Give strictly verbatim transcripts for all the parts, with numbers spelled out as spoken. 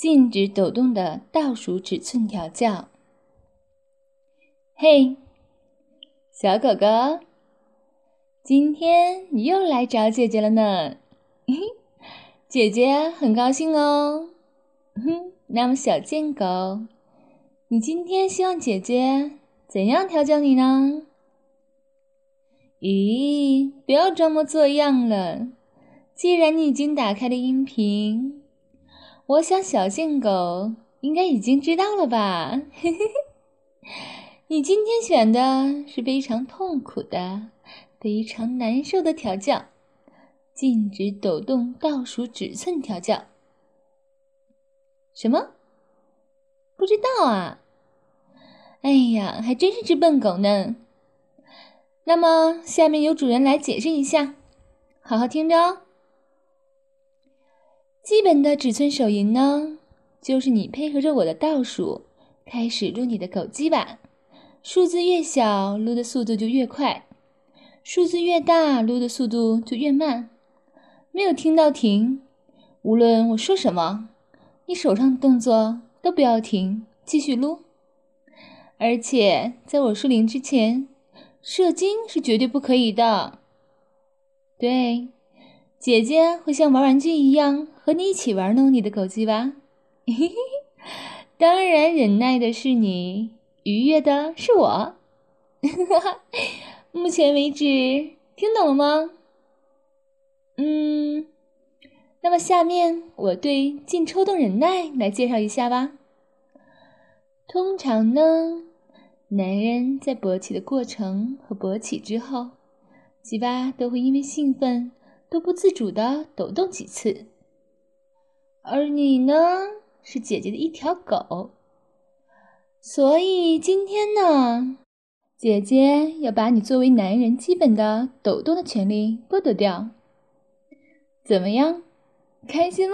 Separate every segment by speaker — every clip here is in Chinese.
Speaker 1: 禁止抖动的倒数尺寸调教。嘿，小狗狗，今天你又来找姐姐了呢。姐姐很高兴哦。哼，那么小贱狗，你今天希望姐姐怎样调教你呢？咦，不要装模作样了。既然你已经打开了音频，我想小贱狗应该已经知道了吧？你今天选的是非常痛苦的、非常难受的调教，禁止抖动倒数尺寸调教。什么？不知道啊？哎呀，还真是只笨狗呢。那么下面由主人来解释一下，好好听着哦。基本的尺寸手淫呢，就是你配合着我的倒数开始撸你的狗鸡巴，数字越小撸的速度就越快，数字越大撸的速度就越慢，没有听到停。无论我说什么，你手上的动作都不要停，继续撸。而且在我说零之前，射精是绝对不可以的。对，姐姐会像玩玩具一样和你一起玩弄你的狗鸡巴。当然忍耐的是你，愉悦的是我。目前为止听懂了吗？嗯，那么下面我对禁抽动忍耐来介绍一下吧。通常呢，男人在勃起的过程和勃起之后，鸡巴都会因为兴奋都不自主地抖动几次。而你呢，是姐姐的一条狗，所以今天呢，姐姐要把你作为男人基本的抖动的权利剥夺掉。怎么样？开心吗？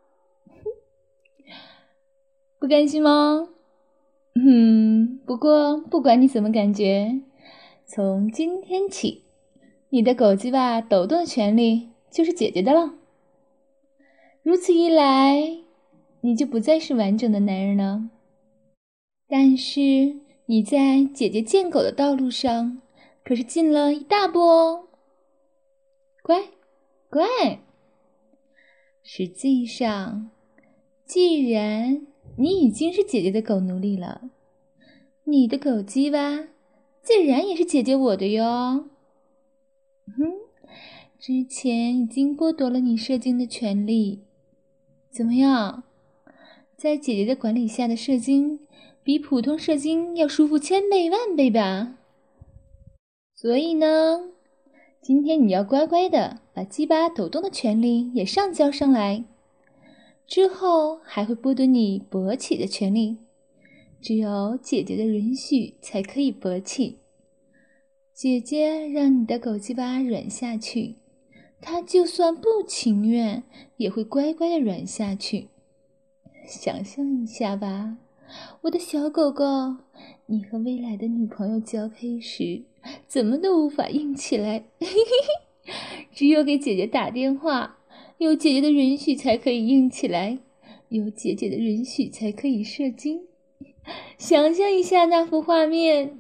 Speaker 1: 不甘心吗？嗯，不过不管你怎么感觉，从今天起，你的狗鸡巴抖动的权利就是姐姐的了。如此一来，你就不再是完整的男人了。但是你在姐姐贱狗的道路上，可是进了一大步哦。乖，乖。实际上，既然你已经是姐姐的狗奴隶了，你的狗鸡巴自然也是姐姐我的哟。哼，之前已经剥夺了你射精的权利，怎么样？在姐姐的管理下的射精，比普通射精要舒服千倍万倍吧？所以呢，今天你要乖乖的把鸡巴抖动的权利也上交上来。之后还会剥夺你勃起的权利，只有姐姐的允许才可以勃起。姐姐让你的狗鸡巴软下去，它就算不情愿，也会乖乖的软下去。想象一下吧，我的小狗狗，你和未来的女朋友交配时，怎么都无法硬起来，只有给姐姐打电话，有姐姐的允许才可以硬起来，有姐姐的允许才可以射精。想象一下那幅画面，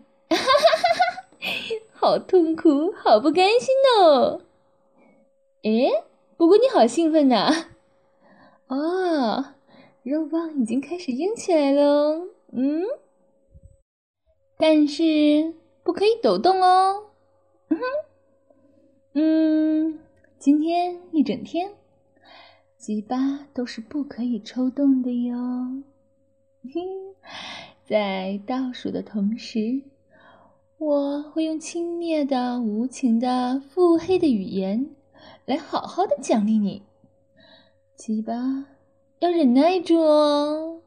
Speaker 1: 好痛苦，好不甘心哦。诶，不过你好兴奋呐！哦，肉棒已经开始硬起来了，嗯，但是不可以抖动哦。嗯哼，嗯，今天一整天，鸡巴都是不可以抽动的哟。在倒数的同时，我会用轻蔑的、无情的、腹黑的语言来好好的奖励你。鸡巴要忍耐住哦。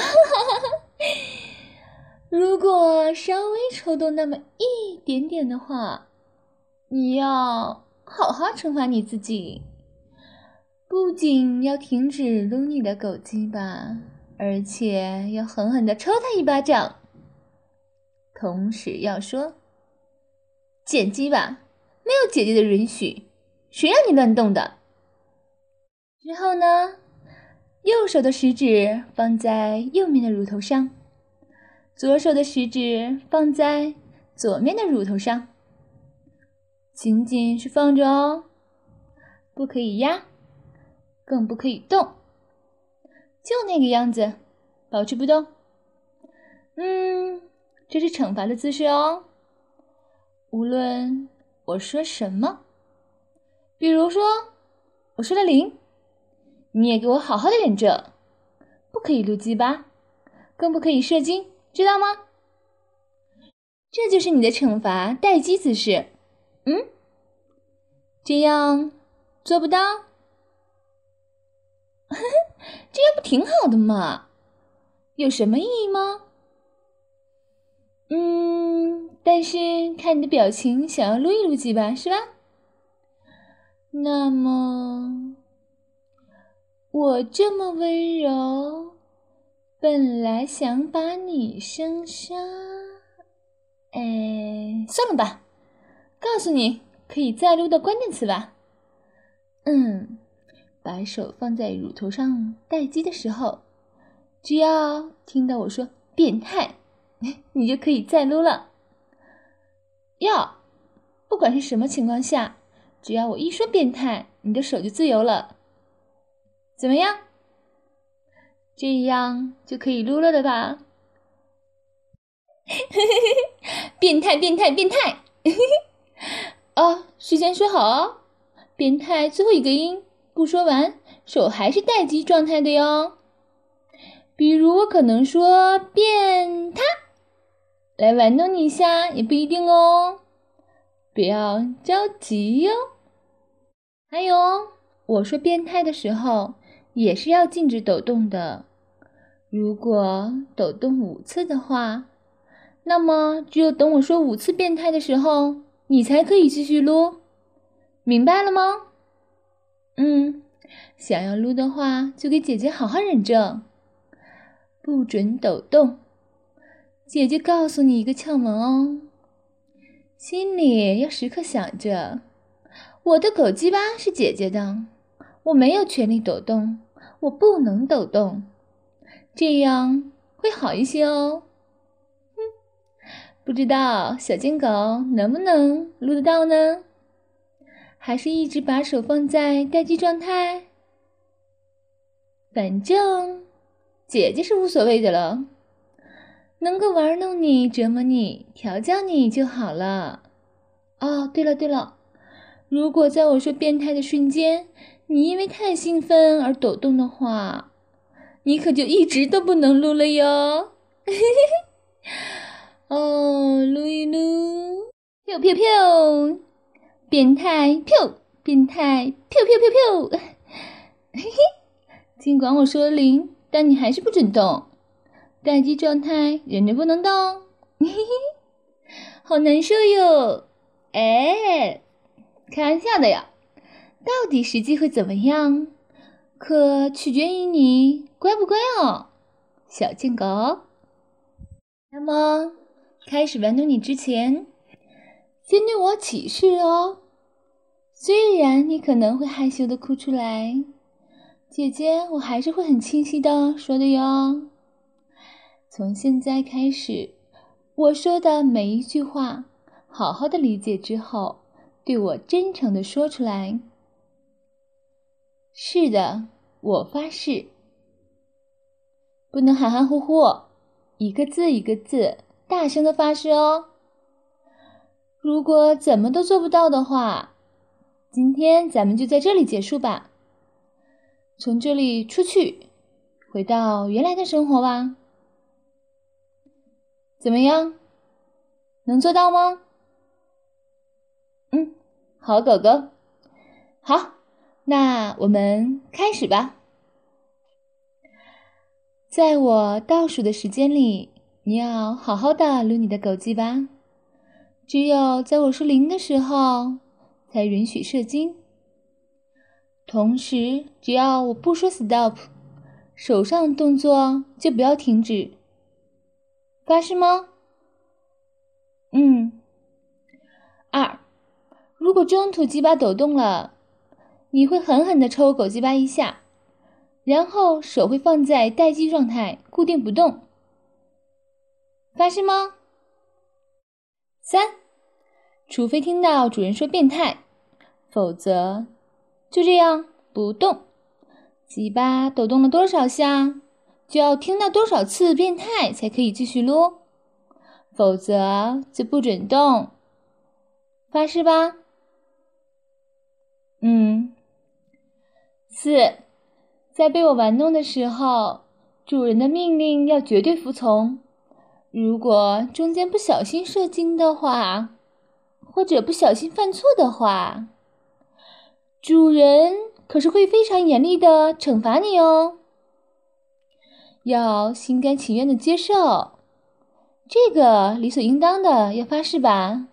Speaker 1: 如果稍微抽动那么一点点的话，你要好好惩罚你自己，不仅要停止撸你的狗鸡巴，而且要狠狠地抽他一巴掌，同时要说：贱鸡巴，没有姐姐的允许，谁让你乱动的？之后呢，又右手的食指放在右面的乳头上，左手的食指放在左面的乳头上，仅仅是放着哦，不可以压，更不可以动，就那个样子，保持不动。嗯，这是惩罚的姿势哦。无论我说什么，比如说我说了零，你也给我好好的忍着，不可以撸鸡巴，更不可以射精，知道吗？这就是你的惩罚待机姿势。嗯，这样做不到？这样不挺好的吗？有什么意义吗？嗯，但是看你的表情，想要撸一撸鸡巴，是吧？那么，我这么温柔，本来想把你生杀，哎，算了吧。告诉你可以再撸的关键词吧。嗯，把手放在乳头上待机的时候，只要听到我说变态，你就可以再撸了。要，不管是什么情况下，只要我一说变态，你的手就自由了。怎么样？这样就可以撸了的吧？变态，变态，变态！哦，事先说好哦，变态最后一个音不说完，手还是待机状态的哟。比如我可能说变他，来玩弄你一下也不一定哦，不要着急哟。还有，我说变态的时候也是要禁止抖动的。如果抖动五次的话，那么只有等我说五次变态的时候，你才可以继续撸，明白了吗？嗯，想要撸的话，就给姐姐好好忍着，不准抖动。姐姐告诉你一个窍门哦，心里要时刻想着，我的狗鸡巴是姐姐的，我没有权利抖动，我不能抖动，这样会好一些哦。哼，不知道小贱狗能不能撸得到呢？还是一直把手放在待机状态？反正姐姐是无所谓的了，能够玩弄你、折磨你、调教你就好了。哦，对了对了，如果在我说变态的瞬间，你因为太兴奋而抖动的话，你可就一直都不能撸了哟。哦，撸一撸，飘飘飘，变态飘，变态飘飘飘飘。嘿嘿，尽管我说零，但你还是不准动，待机状态，忍着不能动。嘿嘿，好难受哟。哎，开玩笑的呀，到底实际会怎么样，可取决于你乖不乖哦，小贱狗。那么开始玩弄你之前，先对我起誓哦，虽然你可能会害羞的哭出来，姐姐我还是会很清晰的说的哟。从现在开始，我说的每一句话，好好的理解之后，对我真诚的说出来。是的，我发誓。不能含含糊糊，一个字一个字，大声的发誓哦。如果怎么都做不到的话，今天咱们就在这里结束吧。从这里出去，回到原来的生活吧。怎么样？能做到吗？嗯，好狗狗。好，那我们开始吧。在我倒数的时间里，你要好好的撸你的狗鸡吧。只有在我说零的时候，才允许射精。同时，只要我不说 stop， 手上动作就不要停止。发誓吗？嗯。二，如果中途鸡巴抖动了，你会狠狠地抽狗鸡巴一下， 然后手会放在待机状态，固定不动。发誓吗？三，除非听到主人说变态，否则就这样不动。鸡巴抖动了多少下，就要听到多少次变态才可以继续撸，否则就不准动。发誓吧。嗯。四，在被我玩弄的时候，主人的命令要绝对服从。如果中间不小心射精的话，或者不小心犯错的话，主人可是会非常严厉的惩罚你哦。要心甘情愿的接受，这个理所应当的，要发誓吧。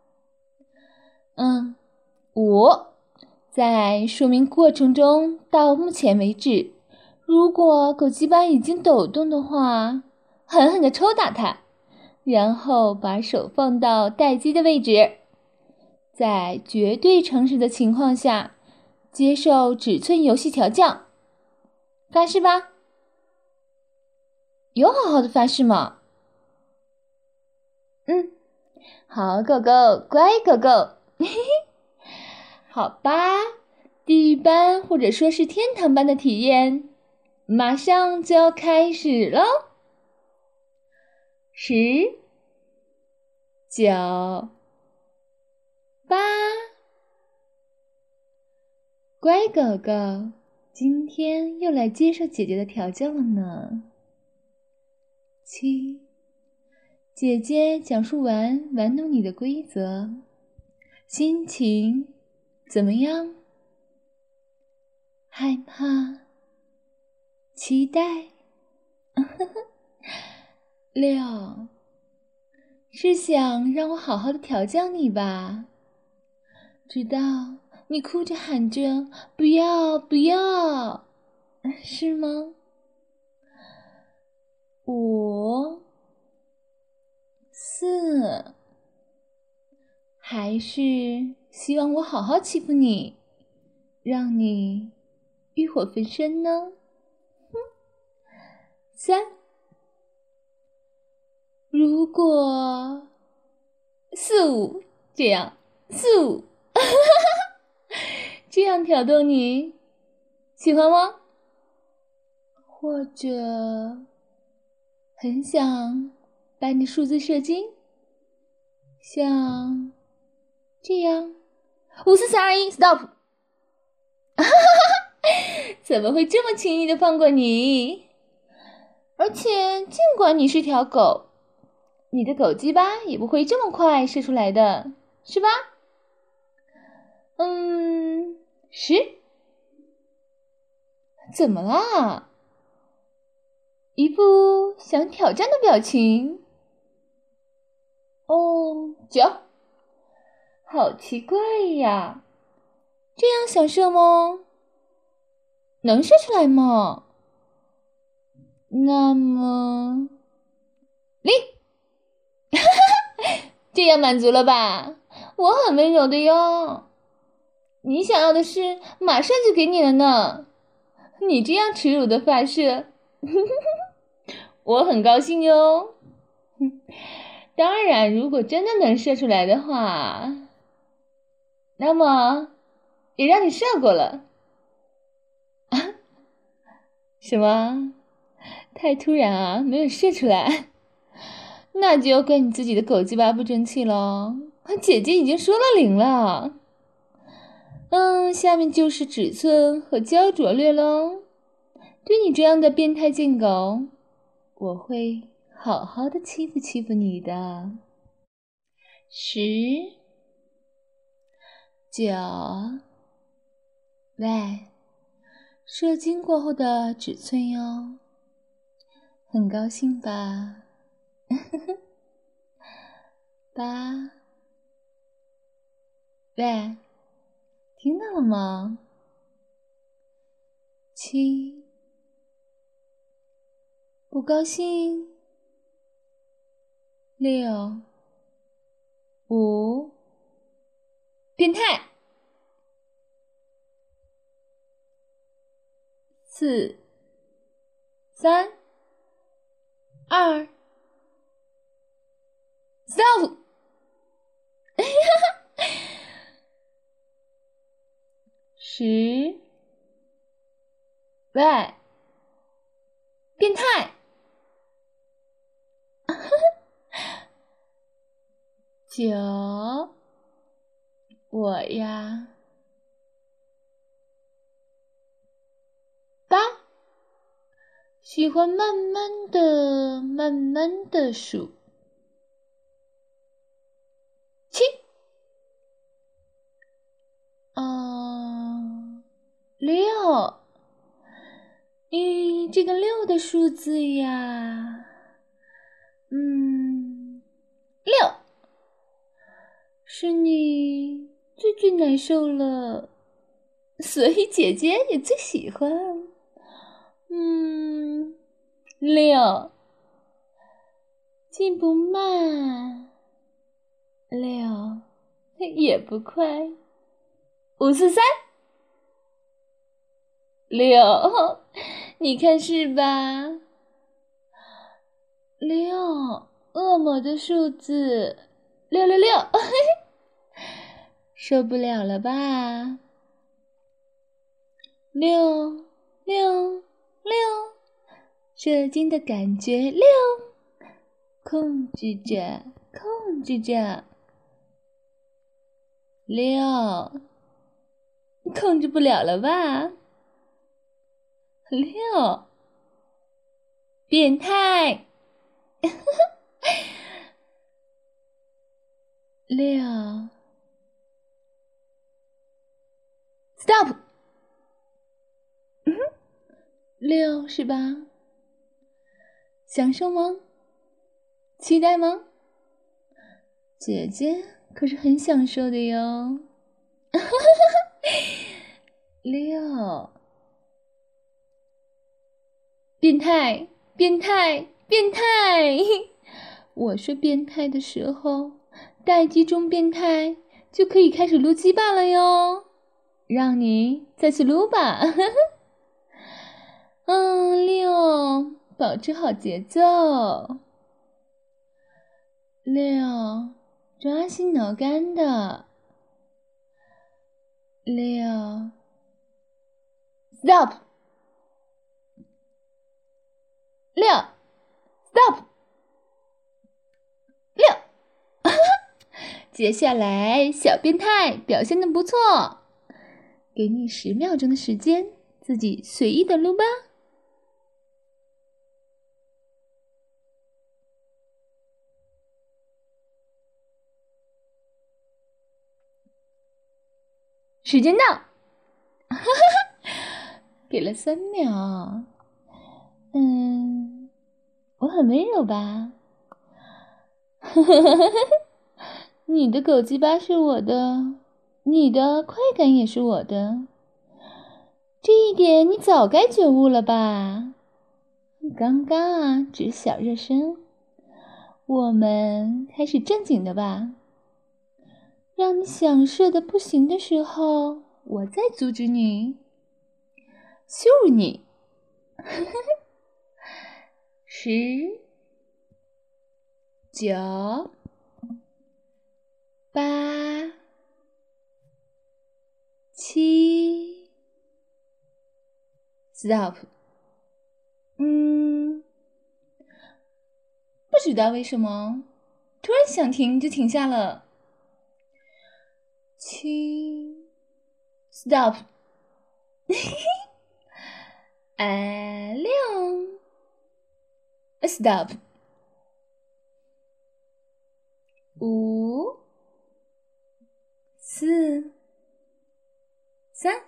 Speaker 1: 嗯。五，在说明过程中，到目前为止，如果狗鸡巴已经抖动的话，狠狠地抽打它，然后把手放到待机的位置，在绝对诚实的情况下，接受尺寸游戏调教。发誓吧。有好好的发誓吗？嗯，好狗狗，乖狗狗。嘿嘿。好吧，地狱般或者说是天堂般的体验，马上就要开始喽！十、九、八，乖狗狗，今天又来接受姐姐的调教了呢。七，姐姐讲述完玩弄你的规则，心情怎么样？害怕？期待？六，是想让我好好的调教你吧？直到你哭着喊着不要不要，是吗？五、四，还是希望我好好欺负你，让你欲火焚身呢？哼。三，如果四五这样，四五这样挑逗你，喜欢吗？或者很想把你数字射精，像这样，五四三二一 ，stop！ 怎么会这么轻易的放过你？而且尽管你是条狗，你的狗鸡巴也不会这么快射出来的，是吧？嗯，十。怎么啦？一副想挑战的表情。哦，九。好奇怪呀，这样想射吗？能射出来吗？那么，零。这样满足了吧？我很温柔的哟。你想要的是马上就给你了呢。你这样耻辱的发射，我很高兴哟。当然，如果真的能射出来的话，那么也让你射过了。啊？什么？太突然啊，没有射出来。那就要怪你自己的狗鸡巴不争气了。姐姐已经说了零了。嗯，下面就是尺寸和焦灼略喽。对你这样的变态贱狗，我会好好的欺负欺负你的。十、九，喂，射精过后的尺寸哟，很高兴吧？八，喂，听到了吗？七，不高兴？六，五，变态。四、 三、二 ，stop！ 十，喂，变态！九，我呀。八，喜欢慢慢的、慢慢的数。七，嗯，六，咦，这个六的数字呀，嗯，六，是你最最难受了，所以姐姐也最喜欢。嗯，六，既不慢，六也不快。五四三，六，你看是吧？六，恶魔的数字，六六六，受不了了吧？六六六，射精的感觉，六，控制着，控制着，六，控制不了了吧？六，变态，六 ，stop， 嗯哼，六是吧？享受吗？期待吗？姐姐可是很享受的哟。六，变态，变态，变态！我说变态的时候，待机中变态就可以开始撸鸡巴了哟。让你再去撸吧。嗯，六，保持好节奏。六，抓心挠肝的。六 ，stop。六 ，stop。六，接下来小变态表现得不错，给你十秒钟的时间，自己随意的撸吧。时间到，给了三秒。嗯，我很温柔吧？你的狗鸡巴是我的，你的快感也是我的，这一点你早该觉悟了吧？刚刚啊，只是小热身，我们开始正经的吧。让你享受的不行的时候，我再阻止你，羞辱你。十、九、八、七 ，stop。嗯，不知道为什么，突然想停就停下了。七 ，stop。哎，六 ，stop。五、四、三、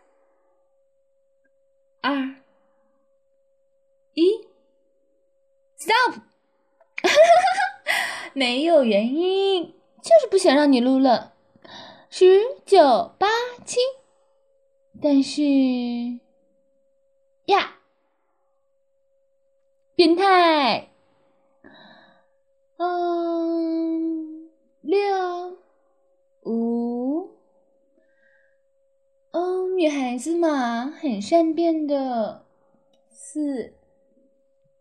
Speaker 1: 二、一 ，stop。没有原因，就是不想让你撸了。十、九、八、七，但是呀，变态。嗯，六、五，嗯，女孩子嘛，很善变的。四、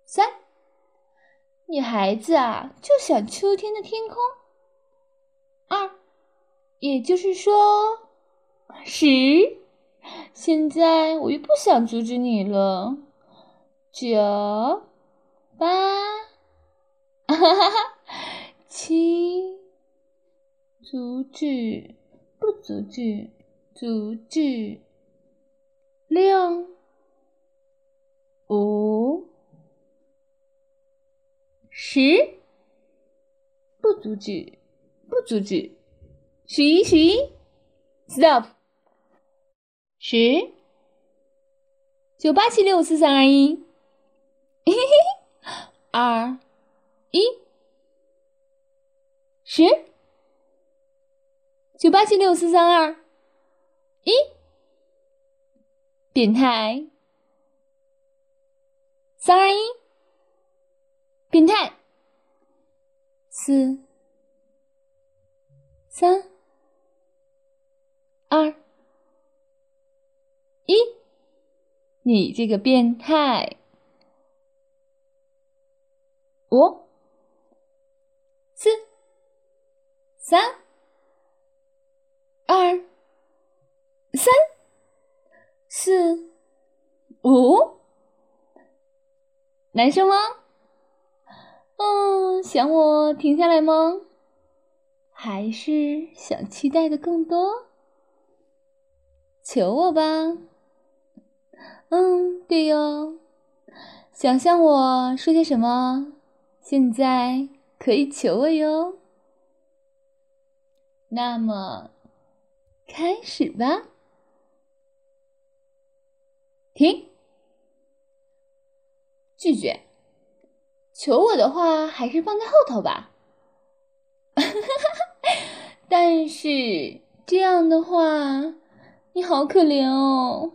Speaker 1: 三，女孩子啊，就想秋天的天空。二，也就是说，十。现在我又不想阻止你了。九，八，哈哈哈，七，阻止，不阻止，阻止。六，五，十，不阻止，不阻止。十一，十一 ，stop。十，九八七六四三二一，嘿嘿嘿，二，一，十，九八七六四三二一，变态。三二一，变态。四，三，二，一，你这个变态。五，四，三，二，三，四，五。难受吗？嗯，想我停下来吗？还是想期待的更多？求我吧。嗯，对哟。想象我说些什么，现在可以求我哟。那么，开始吧。停。拒绝。求我的话还是放在后头吧。但是这样的话，你好可怜哦。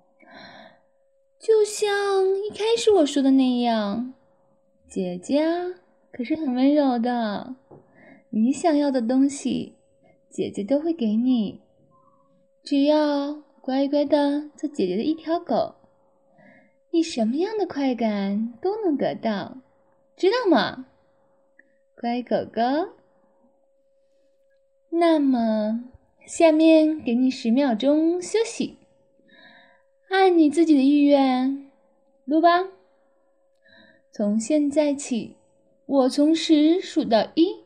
Speaker 1: 就像一开始我说的那样，姐姐啊，可是很温柔的。你想要的东西，姐姐都会给你。只要乖乖的做姐姐的一条狗，你什么样的快感都能得到，知道吗？乖狗狗。那么，下面给你十秒钟休息，按你自己的意愿录吧。从现在起，我从十数到一。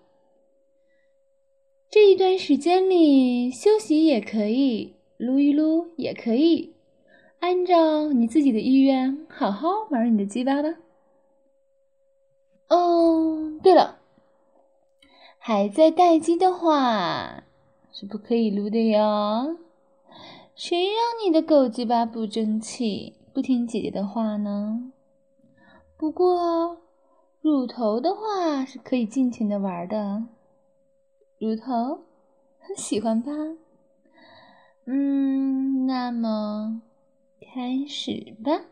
Speaker 1: 这一段时间里，休息也可以，撸一撸也可以，按照你自己的意愿，好好玩你的鸡巴吧。哦，对了，还在待机的话，是不可以撸的哟。谁让你的狗鸡巴不争气，不听姐姐的话呢？不过，乳头的话是可以尽情的玩的。乳头，喜欢吧？嗯，那么开始吧。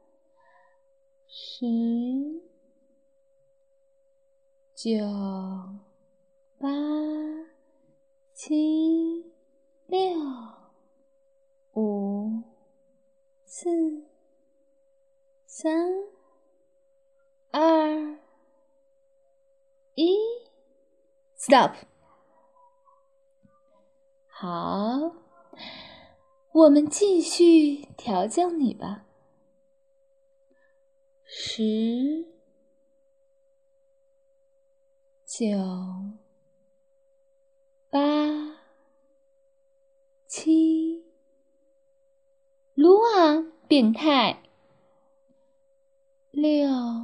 Speaker 1: 十、九、八、七、六、五、四、三、二、一 ，stop。好，我们继续调教你吧。十、九、八、七，撸啊，变态！六、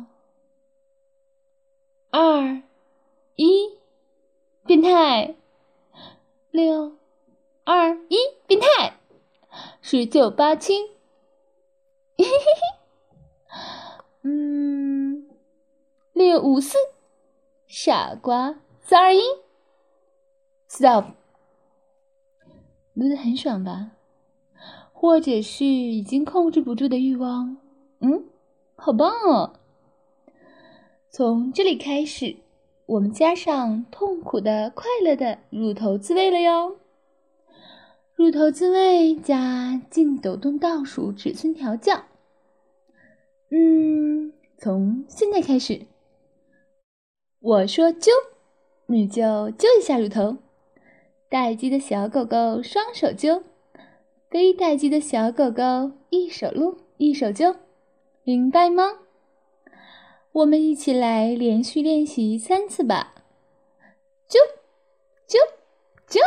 Speaker 1: 二、一，变态！六、二、一，变态！十九八七，嘿嘿嘿，嗯，六五四，傻瓜，三二一 ，stop。撸得很爽吧？或者是已经控制不住的欲望？嗯，好棒哦！从这里开始，我们加上痛苦的、快乐的乳头自慰了哟。乳头自慰加静抖动倒数尺寸调教。嗯，从从现在开始，我说揪，你就揪一下乳头。待机的小狗狗双手揪，非待机的小狗狗一手撸一手揪，明白吗？我们一起来连续练习三次吧。揪揪揪！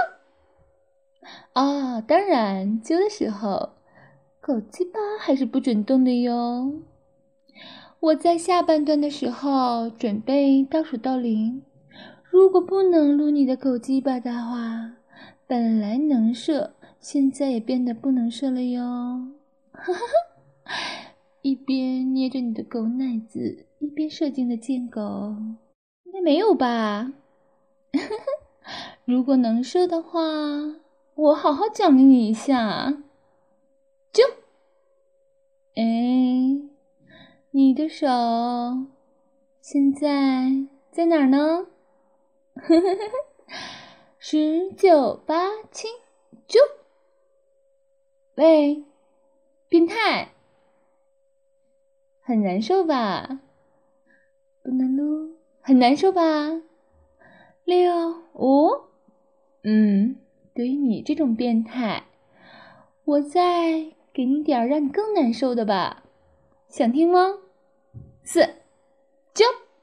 Speaker 1: 啊，当然，揪的时候，狗鸡巴还是不准动的哟。我在下半段的时候准备倒数到零，如果不能撸你的狗鸡巴的话，本来能射，现在也变得不能射了哟。哈哈哈！一边捏着你的狗奶子，一边射精的贱狗，应该没有吧？如果能射的话，我好好奖励你一下。就，哎，你的手现在在哪儿呢？十九八七九。喂，变态，很难受吧？不能撸，很难受吧？六五，嗯，对于你这种变态，我再给你点儿让你更难受的吧，想听吗？四九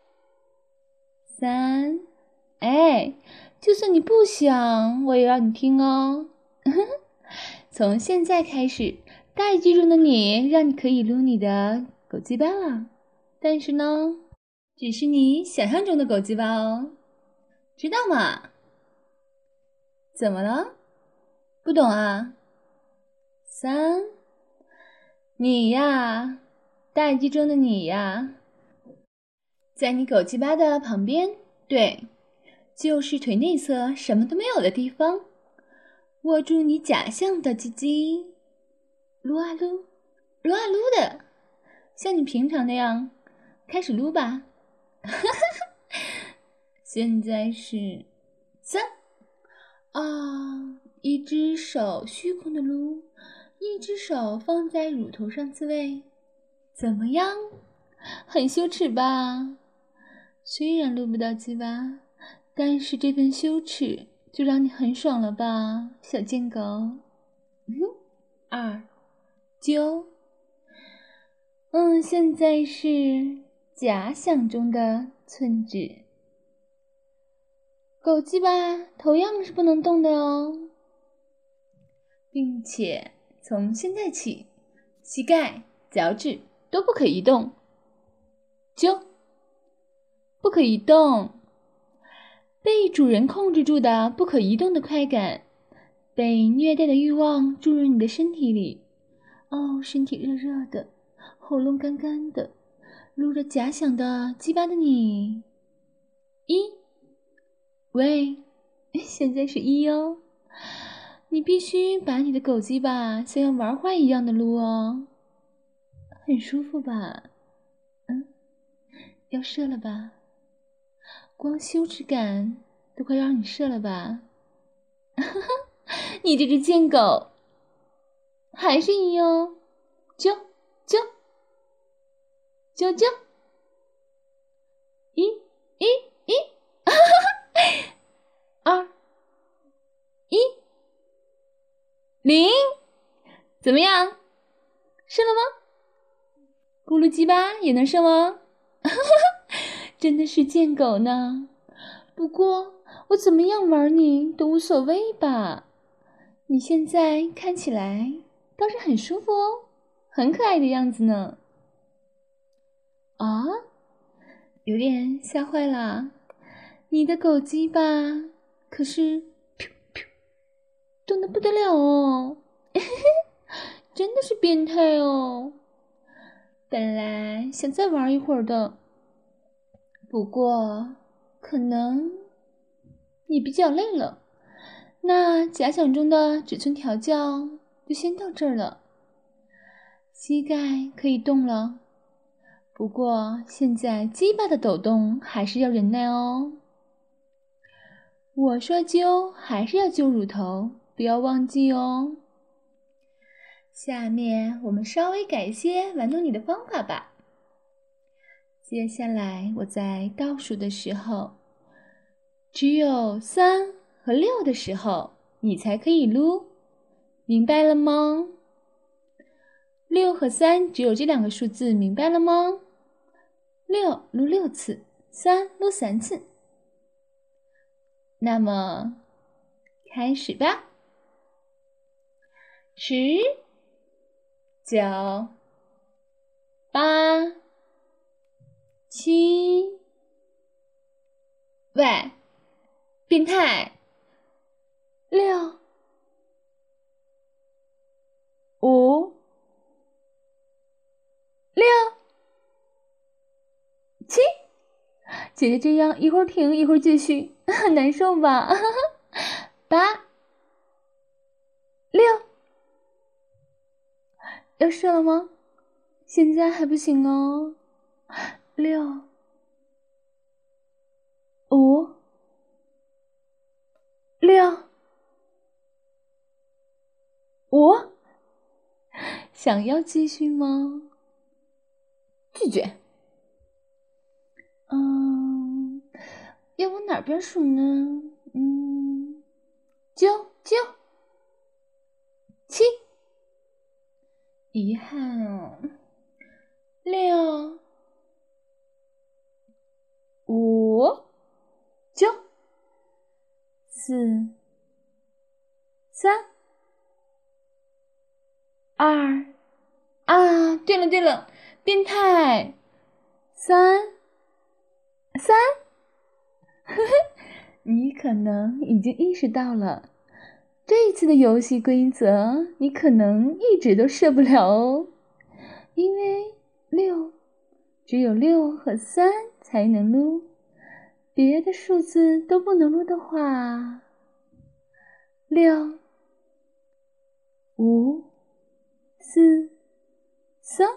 Speaker 1: 三，哎，就算你不想，我也让你听哦。从现在开始，待机中的你，让你可以撸你的狗鸡巴了。但是呢，只是你想象中的狗鸡巴哦，知道吗？怎么了？不懂啊？三，你呀，待机中的你呀，在你狗鸡巴的旁边，对，就是腿内侧什么都没有的地方，握住你假象的鸡鸡，撸啊撸，撸啊撸的，像你平常那样，开始撸吧。现在是三啊，一只手虚空的撸，一只手放在乳头上自慰，怎么样？很羞耻吧？虽然撸不到鸡巴，但是这份羞耻就让你很爽了吧，小贱狗。嗯，二九，嗯，现在是假想中的寸指。狗鸡巴同样是不能动的哦，并且从现在起，膝盖、脚趾都不可移动。揪，不可移动。被主人控制住的不可移动的快感，被虐待的欲望注入你的身体里。哦，身体热热的，喉咙干干的，撸着假想的鸡巴的你。一，喂，现在是一哦。你必须把你的狗鸡巴像要玩坏一样的撸哦，很舒服吧？嗯，要射了吧？光羞耻感都快让你射了吧？你这只贱狗，还是一哦，啾啾啾啾，一一一，二一零，怎么样？射了吗？咕噜鸡巴也能射吗？真的是贱狗呢。不过我怎么样玩你都无所谓吧。你现在看起来倒是很舒服哦，很可爱的样子呢。啊，有点吓坏了。你的狗鸡巴可是噗噗动得不得了哦，真的是变态哦。本来想再玩一会儿的，不过可能你比较累了，那假想中的尺寸调教就先到这儿了。膝盖可以动了，不过现在鸡巴的抖动还是要忍耐哦。我说揪还是要揪乳头，不要忘记哦。下面我们稍微改一些玩弄你的方法吧。 接下来我在倒数的时候，只有三和六的时候，你才可以撸，明白了吗？六和三只有这两个数字，明白了吗？六撸六次，三撸三次。那么，开始吧。十、九、八、七，喂，变态！六、五、六、七。姐姐这样一会儿停一会儿继续，很难受吧？八、六，要射了吗？现在还不行哦。六、五、六、五，想要继续吗？拒绝。嗯，要往哪边数呢？嗯，九、九、七，遗憾哦。六、五、九、四、三、二。啊，对了对了，变态！三三，呵呵，你可能已经意识到了，这一次的游戏规则，你可能一直都射不了哦，因为六只有六和三才能撸，别的数字都不能撸的话，六、五、四、三、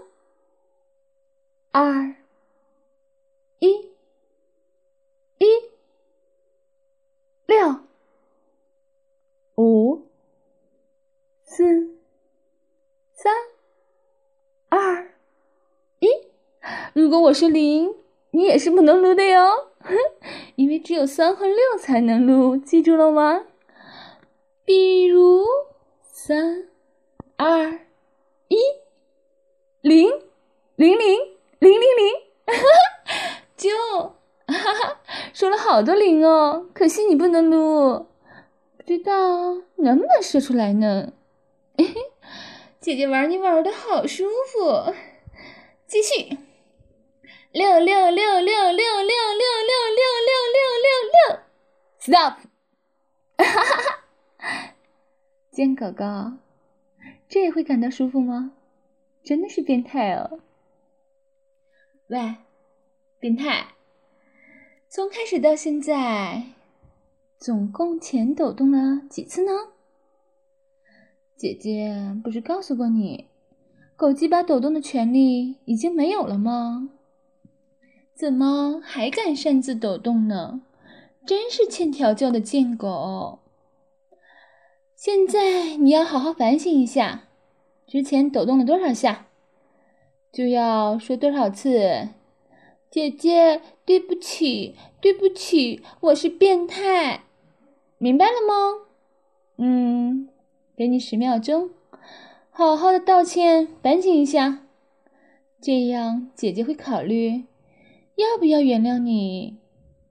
Speaker 1: 二、一、一、六、五、四、三、二、一。如果我是零，你也是不能撸的哟，因为只有三和六才能撸，记住了吗？比如三、二、一、零、零零、零零零，就哈哈，说了好多零哦，可惜你不能撸，不知道能不能射出来呢？嘿嘿，姐姐玩你玩的好舒服，继续。六六六六六六六六六六六六六 ，stop！ 哈哈哈，贱狗狗，这也会感到舒服吗？真的是变态哦！喂，变态！从开始到现在，总共前抖动了几次呢？姐姐不是告诉过你，狗鸡巴抖动的权利已经没有了吗？怎么还敢擅自抖动呢？真是欠调教的贱狗！现在你要好好反省一下，之前抖动了多少下，就要说多少次。姐姐，对不起，对不起，我是变态，明白了吗？嗯，给你十秒钟，好好的道歉，反省一下，这样姐姐会考虑要不要原谅你。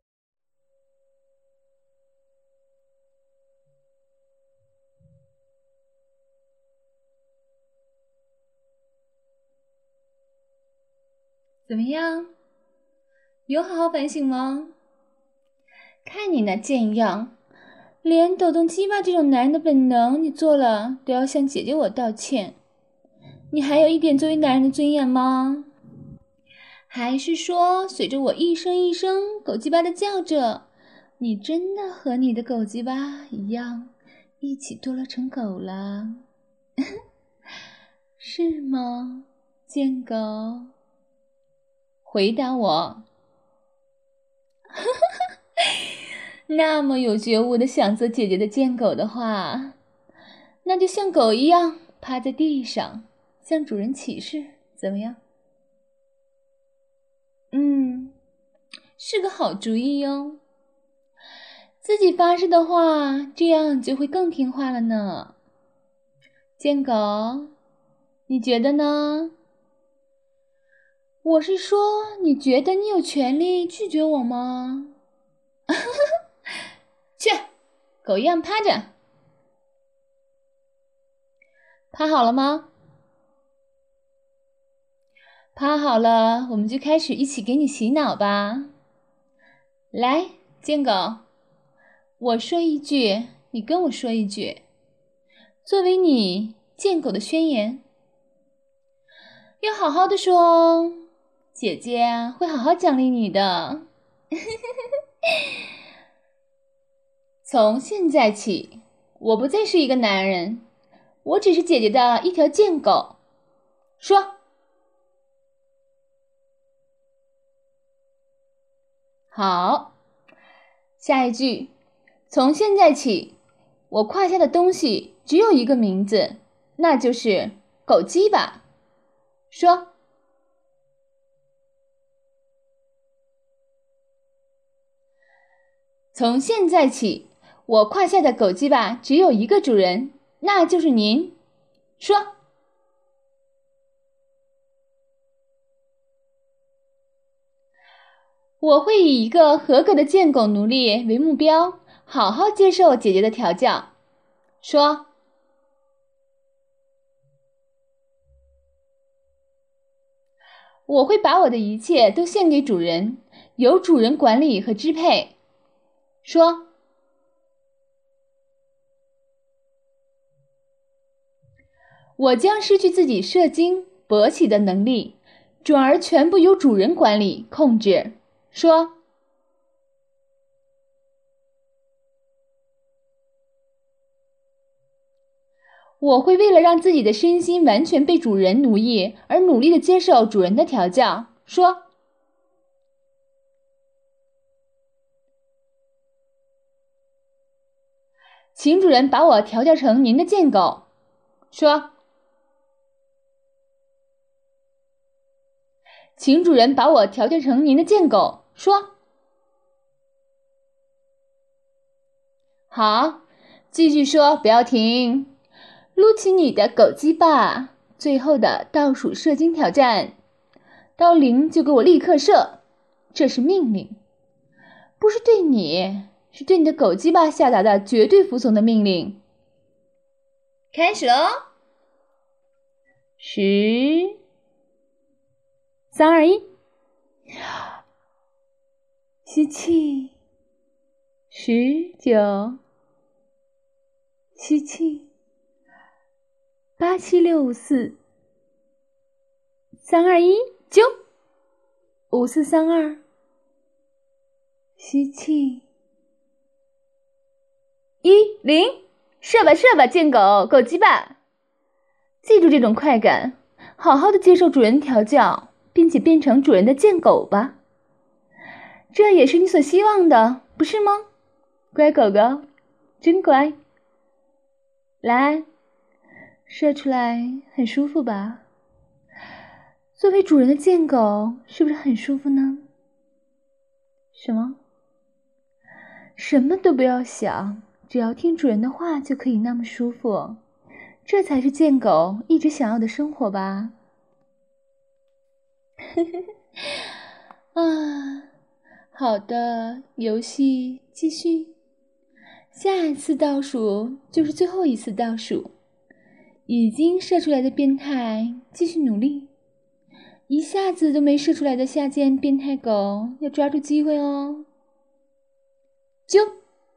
Speaker 1: 怎么样？有好好反省吗？看你那贱样，连抖动鸡巴这种男人的本能你做了都要向姐姐我道歉，你还有一点作为男人的尊严吗？还是说随着我一声一声狗鸡巴的叫着，你真的和你的狗鸡巴一样一起堕落成狗了？是吗，贱狗？回答我。那么有觉悟的想做姐姐的贱狗的话，那就像狗一样趴在地上向主人起誓，怎么样？嗯是个好主意哟。自己发誓的话，这样就会更听话了呢。贱狗，你觉得呢？我是说，你觉得你有权利拒绝我吗？去，狗一样趴着。趴好了吗？趴好了，我们就开始一起给你洗脑吧。来，贱狗，我说一句，你跟我说一句，作为你贱狗的宣言。要好好的说哦，姐姐会好好奖励你的。从现在起，我不再是一个男人，我只是姐姐的一条贱狗。说。好，下一句，从现在起，我胯下的东西只有一个名字，那就是狗鸡巴。说。从现在起，我胯下的狗鸡巴只有一个主人，那就是您。说。我会以一个合格的贱狗奴隶为目标，好好接受姐姐的调教。说。我会把我的一切都献给主人，由主人管理和支配。说。我将失去自己射精勃起的能力，转而全部由主人管理控制。说。我会为了让自己的身心完全被主人奴役，而努力地接受主人的调教。说。请主人把我调教成您的贱狗。说。请主人把我调教成您的贱狗。说。好，继续说，不要停。撸起你的狗鸡巴，最后的倒数射精挑战，到零就给我立刻射，这是命令，不是对你，是对你的狗鸡巴下达的绝对服从的命令。开始喽！十、三、二、一，吸气，十九，吸气，八七六五四，三二一，九，五四三二，吸气，一零，射吧射吧，贱狗，狗鸡巴！记住这种快感，好好的接受主人调教，并且变成主人的贱狗吧。这也是你所希望的，不是吗？乖狗狗，真乖。来，射出来很舒服吧？作为主人的贱狗，是不是很舒服呢？什么？什么都不要想，只要听主人的话就可以那么舒服。这才是贱狗一直想要的生活吧。啊，好的，游戏继续。下一次倒数就是最后一次倒数。已经射出来的变态继续努力，一下子都没射出来的下贱变态狗要抓住机会哦。啾！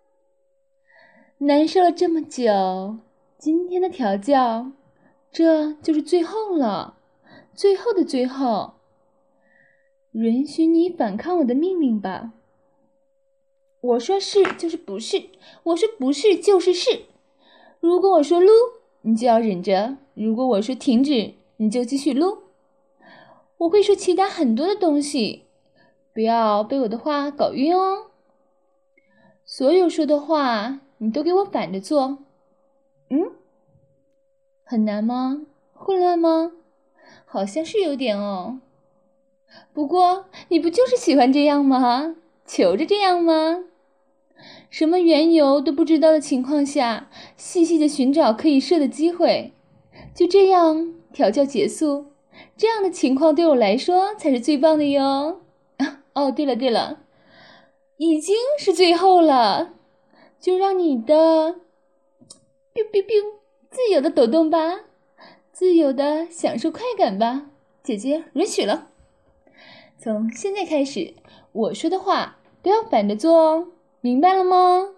Speaker 1: 难受了这么久，今天的调教，这就是最后了，最后的最后。允许你反抗我的命令吧。我说是就是不是，我说不是就是是。如果我说撸，你就要忍着；如果我说停止，你就继续撸。我会说其他很多的东西，不要被我的话搞晕哦。所有说的话，你都给我反着做。嗯？很难吗？混乱吗？好像是有点哦。不过你不就是喜欢这样吗？求着这样吗？什么缘由都不知道的情况下，细细的寻找可以射的机会，就这样调教结束。这样的情况对我来说才是最棒的哟。哦，对了对了，已经是最后了，就让你的 biu biu biu 自由的抖动吧，自由的享受快感吧，姐姐允许了。从现在开始，我说的话都要反着做哦，明白了吗？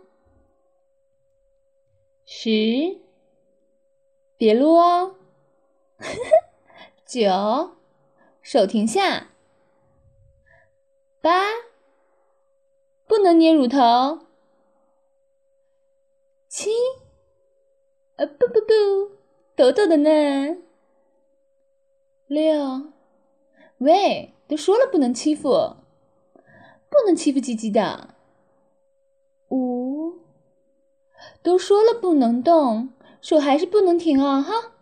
Speaker 1: 十，别撸哦。九，手停下。八，不能捏乳头。七，呃，不不不，抖抖的呢。六，喂，都说了不能欺负，不能欺负鸡鸡的。五，都说了不能动，手还是不能停啊哈。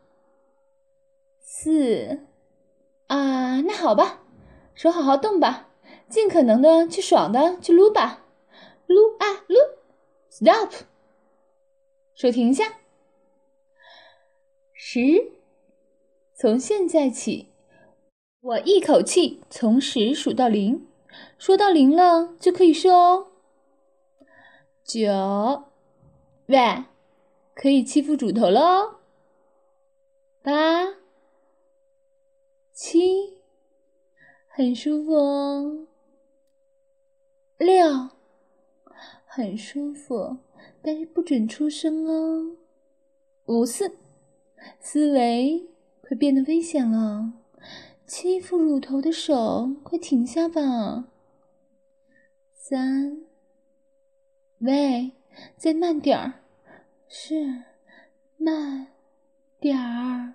Speaker 1: 四，啊，那好吧，手好好动吧，尽可能的去爽的去撸吧，撸啊撸 ，stop， 手停下。十，从现在起，我一口气从十数到零，说到零了就可以射哦。九，喂，可以欺负主头了哦。八，七，很舒服哦。六，很舒服，但是不准出声哦。五四，思维快变得危险了，欺负乳头的手快停下吧。三，喂，再慢点儿，是，慢点儿。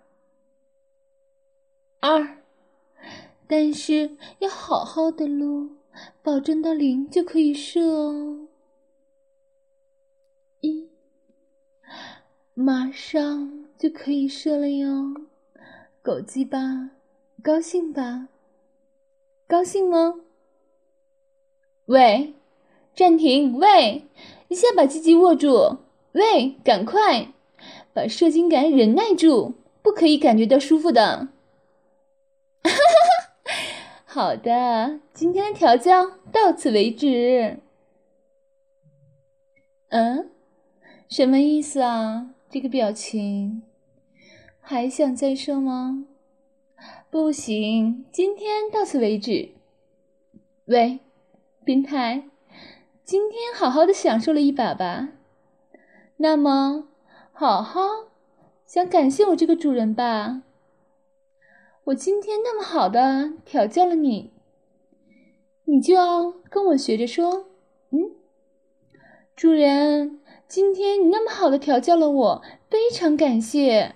Speaker 1: 二，但是要好好的撸，保证到零就可以射哦。一，马上就可以射了哟，狗鸡吧，高兴吧？高兴吗？喂，暂停！喂，一下把鸡鸡握住！喂，赶快把射精感忍耐住，不可以感觉到舒服的。好的，今天的调教到此为止。嗯，什么意思啊？这个表情，还想再射吗？不行，今天到此为止。喂，变态，今天好好的享受了一把吧。那么，好好想感谢我这个主人吧。我今天那么好的调教了你，你就要跟我学着说，嗯，主人，今天你那么好的调教了我，非常感谢。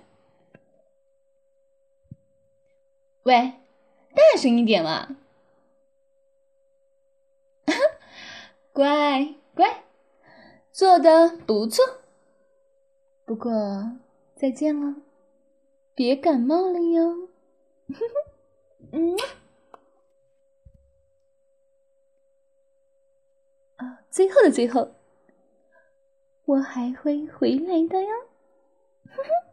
Speaker 1: 喂，大声一点嘛！乖乖，做得不错。不过再见了，别感冒了哟。嗯啊，最后的最后，我还会回来的哟。